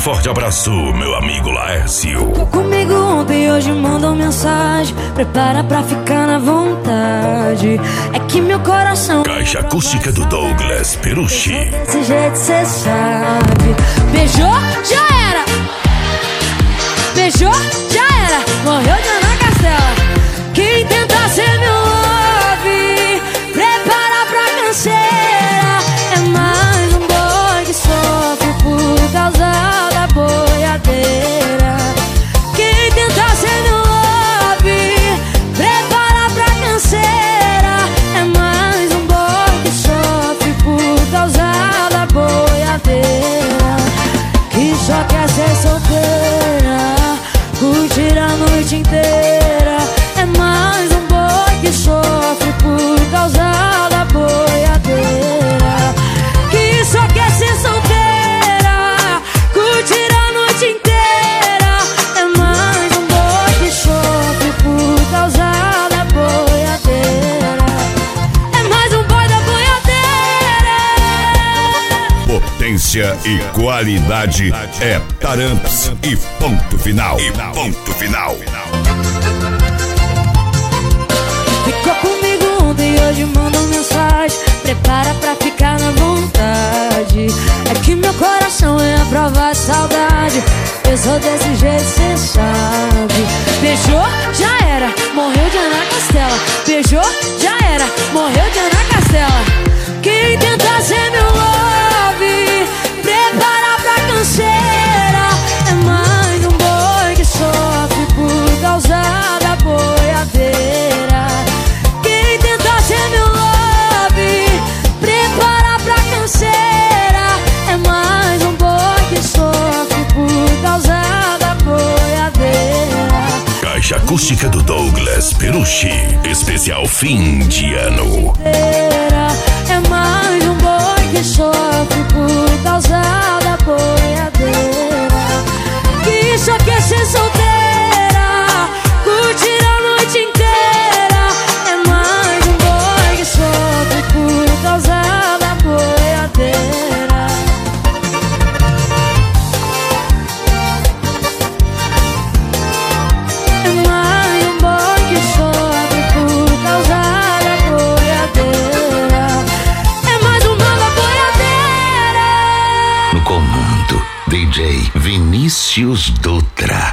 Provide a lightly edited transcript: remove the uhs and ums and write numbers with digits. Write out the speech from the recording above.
forte abraço, meu amigo Laércio. Tô comigo ontem e hoje mandam mensagem. Prepara pra ficar na vontade. É que meu coração... Caixa acústica do Douglas Perucci. Desse jeito cê sabe. Beijou, já era. Beijou, já era. Morreu de Ana Castela. Quem tenta ser meu love, prepara pra canseira. É mais um boy que sofre por causa da boiadeira. Quem tenta ser meu love, prepara pra canseira. É mais um boy que sofre por causa da boiadeira. Que só quer ser solteira, curtir a noite inteira. É mais um boy que sofre por causa da boiadeira. Que só quer ser solteira, curtir a noite inteira. É mais um boy que sofre por causa da boiadeira. É mais um boy da boiadeira. Potência e qualidade é Taramps e ponto final. E ponto final. Ficou comigo ontem e hoje mandam mensagem. Prepara pra ficar na vontade. É que meu coração é a prova de saudade. Eu sou desse jeito, cê sabe. Beijou, já era. Morreu de Ana Castela. Beijou, já era. Morreu de Ana Castela. Quem tenta ser meu love, prepara pra canseira. É mais um boy que sofre por causa da boiadeira. Quem tenta ser meu love, prepara pra canseira. É mais um boy que sofre por causa da boiadeira. Caixa acústica do Douglas Perucci. Especial fim de ano. É mais um boy que sofre por causa da boiadeira. Que só quer ser solteira, curtir a noite inteira. É mais um boy que sofre por causa da boiadeira. É mais um boy que sofre por causa da boiadeira. É mais um boy da boiadeira. No comando, DJ Vinícius Dutra.